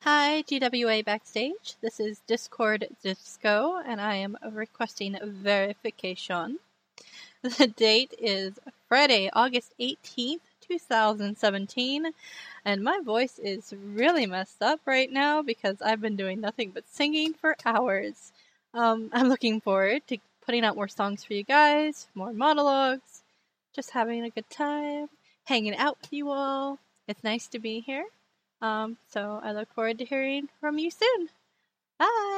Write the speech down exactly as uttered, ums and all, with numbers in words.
Hi, G W A Backstage. This is Discord Disco, and I am requesting verification. The date is Friday, August eighteenth, two thousand seventeen, and my voice is really messed up right now because I've been doing nothing but singing for hours. Um, I'm looking forward to putting out more songs for you guys, more monologues, just having a good time, hanging out with you all. It's nice to be here. Um, so I look forward to hearing from you soon. Bye!